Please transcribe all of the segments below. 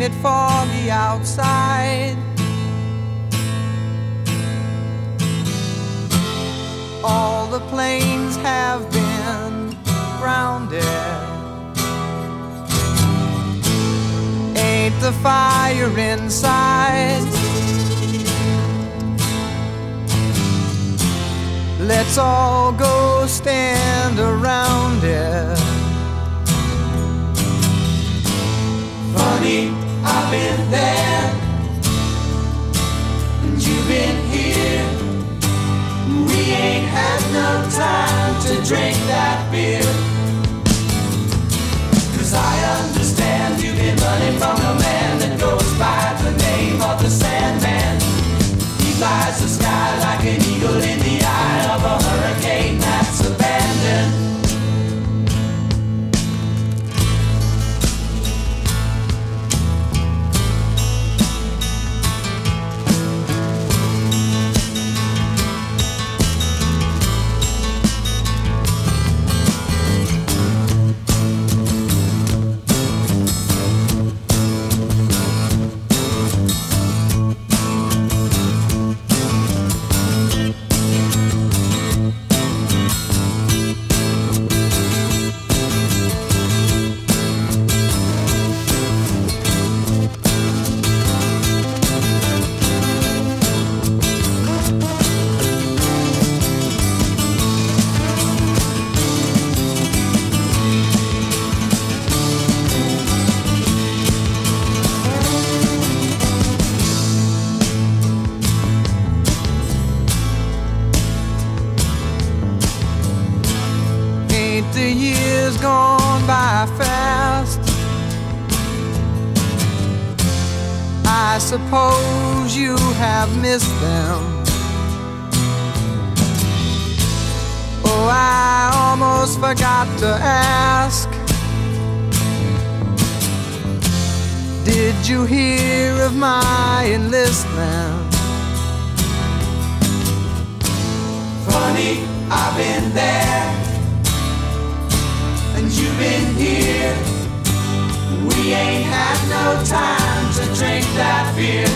it foggy outside? All the planes have been grounded. Ain't the fire inside? Let's all go stand around it. Funny, I've been there, and you've been here. We ain't had no time to drink that beer. 'Cause I understand you've been running from a man that goes by the name of the Sandman. He flies the sky like an eagle in the eye of a hurricane that's abandoned. The years gone by fast. I suppose you have missed them. Oh, I almost forgot to ask. Did you hear of my enlistment? Funny, I've been there, and you've been here. We ain't had no time to drink that beer.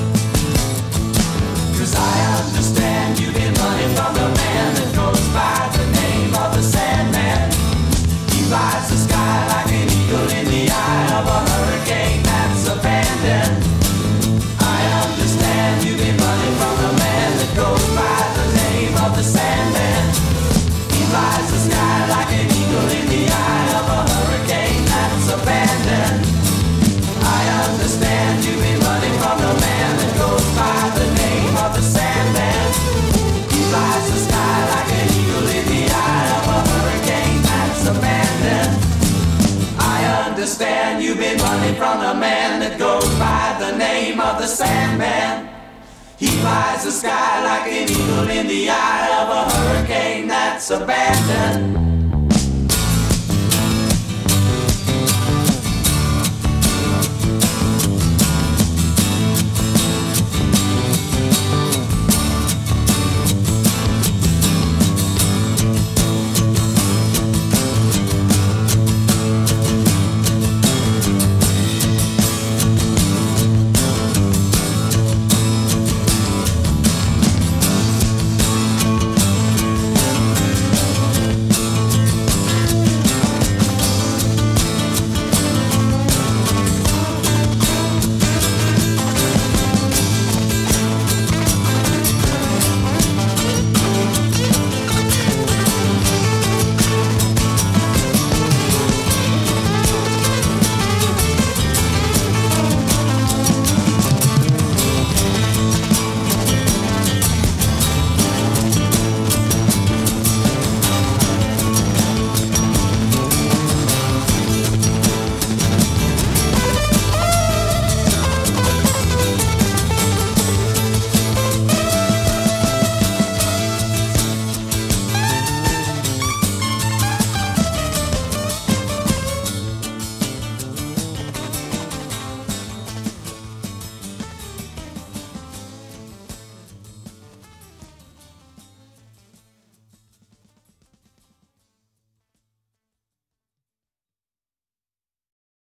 'Cause I understand you've been running from the man that goes by the name of the Sandman. He flies the sky like an eagle in the eye of a hurricane that's abandoned. I understand you've been running from the man that goes by the name of the Sandman. He flies the sky like an eagle in the eye of a hurricane that's abandoned. I understand you've been running from the man that goes by the name of the Sandman. He flies the sky like an eagle in the eye of a hurricane that's abandoned. I understand you've been running from the man that goes by the name of the Sandman. He flies the sky like an eagle in the eye of a hurricane that's abandoned.